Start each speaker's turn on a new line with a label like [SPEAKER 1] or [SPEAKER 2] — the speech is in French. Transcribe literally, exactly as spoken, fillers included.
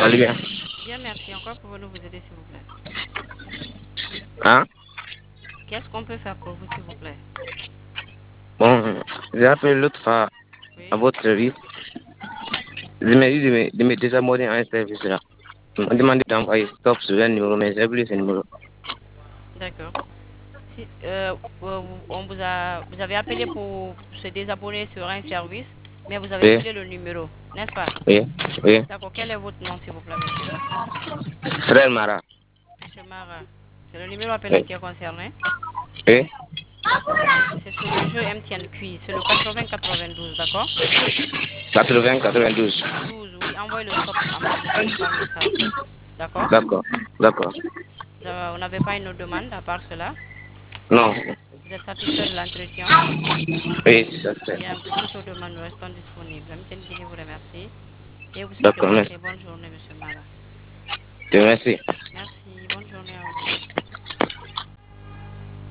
[SPEAKER 1] Allez bien.
[SPEAKER 2] Bien, merci. En quoi pouvons-nous vous aider, s'il vous plaît?
[SPEAKER 1] Hein?
[SPEAKER 2] Qu'est-ce qu'on peut faire pour vous, s'il vous plaît?
[SPEAKER 1] Bon, j'ai appelé l'autre fois à
[SPEAKER 2] Oui,
[SPEAKER 1] votre service. Je m'ai dit de me, de me désabonner à un service là. On m'a demandé d'envoyer stop sur un numéro, mais j'ai oublié ce numéro.
[SPEAKER 2] d'accord. Si, euh, euh, on vous a, vous avez appelé pour se désabonner sur un service, mais vous avez
[SPEAKER 1] Oui,
[SPEAKER 2] oublié le numéro, n'est-ce pas?
[SPEAKER 1] oui, oui.
[SPEAKER 2] D'accord. Quel est votre nom, s'il vous plaît, monsieur?
[SPEAKER 1] Frère Mara.
[SPEAKER 2] Monsieur Mara. C'est le numéro appelant
[SPEAKER 1] Oui,
[SPEAKER 2] qui est concerné.
[SPEAKER 1] oui.
[SPEAKER 2] C'est sur le jeu M T N Quiz. C'est le quatre-vingts quatre-vingt-douze, d'accord?
[SPEAKER 1] quatre-vingts quatre-vingt-douze.
[SPEAKER 2] douze, oui. Envoyez le stop à ma boutique par message. D'accord?
[SPEAKER 1] D'accord, d'accord.
[SPEAKER 2] Vous avez- Vous n'avez pas une autre demande à part cela?
[SPEAKER 1] Non.
[SPEAKER 2] Vous êtes satisfait de l'entretien?
[SPEAKER 1] Oui, ça se fait.
[SPEAKER 2] Bien, pour toute autre demande, nous restons disponibles. M T N Guinée vous remercie et vous souhaite de
[SPEAKER 1] D'accord,
[SPEAKER 2] passer
[SPEAKER 1] merci.
[SPEAKER 2] bonne journée, monsieur Mara.
[SPEAKER 1] Merci.